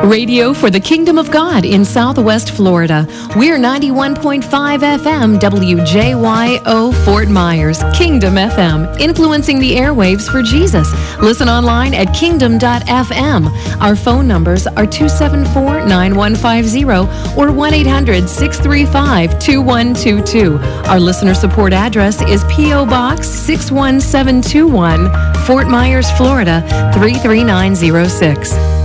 Radio for the Kingdom of God in Southwest Florida. We're 91.5 FM WJYO Fort Myers, Kingdom FM, influencing the airwaves for Jesus. Listen online at kingdom.fm. Our phone numbers are 274-9150 or 1-800-635-2122. Our listener support address is P.O. Box 61721, Fort Myers, Florida 33906.